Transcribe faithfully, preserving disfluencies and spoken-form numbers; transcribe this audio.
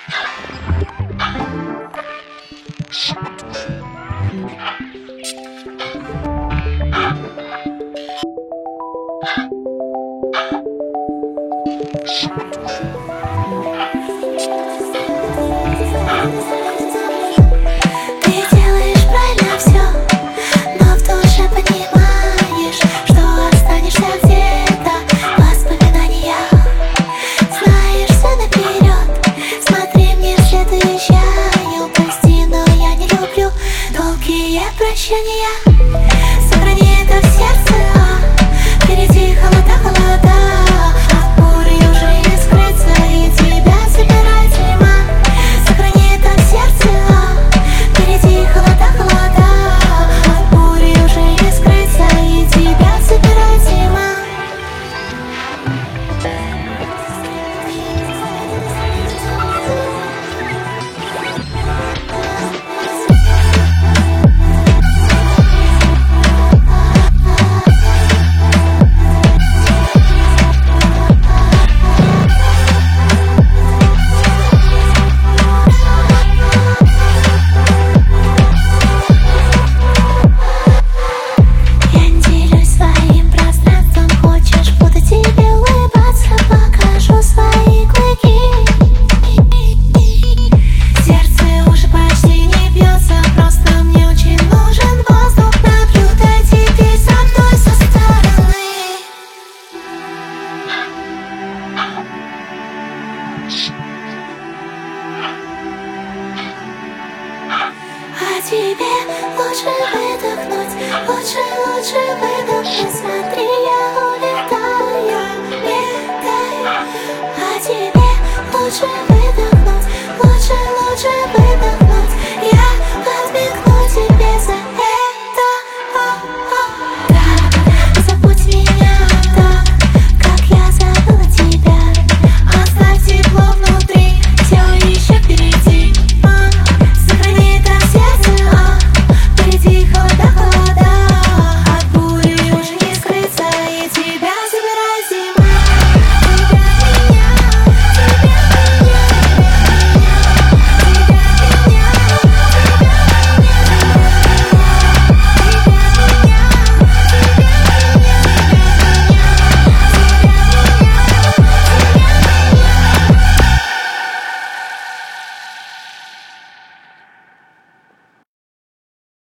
Прощания, сохрани это в сердце, а впереди холода, холода, а буря уже не скрыться, и тебя собирает зима. Сохрани это в сердце, а впереди холода, холода, а буря уже не скрыться, и тебя собирает зима. А тебе лучше выдохнуть, лучше, лучше выдохнуть, смотри.